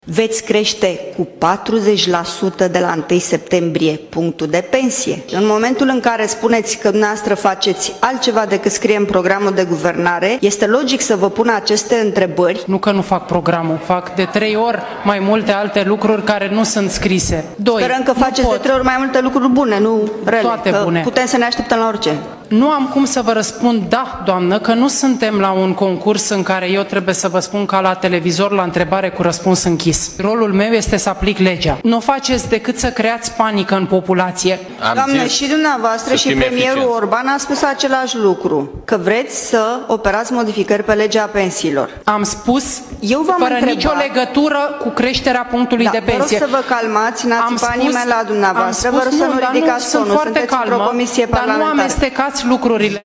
Veți crește cu 40% de la 1 septembrie punctul de pensie. În momentul în care spuneți că dumneavoastră faceți altceva decât scrie în programul de guvernare, este logic să vă pun aceste întrebări. Nu că nu fac programul, fac de 3 ori mai multe alte lucruri care nu sunt scrise. 2. Sperăm că faceți de 3 ori mai multe lucruri bune, nu rele. Toate bune. Putem să ne așteptăm la orice. Nu am cum să vă răspund da, doamnă, că nu suntem la un concurs în care eu trebuie să vă spun ca la televizor la întrebare cu răspuns închis. Rolul meu este să aplic legea. Nu faceți decât să creați panică în populație. Doamne, și dumneavoastră și premierul Orban a spus același lucru, că vreți să operați modificări pe legea pensiilor. Am spus, fără nicio legătură cu creșterea punctului de pensie. Vă rog să vă calmați, n-ați țipat nimeni la dumneavoastră, vă rog să nu ridicați tonul, sunteți într-o comisie parlamentară. Dar nu amestecați lucrurile.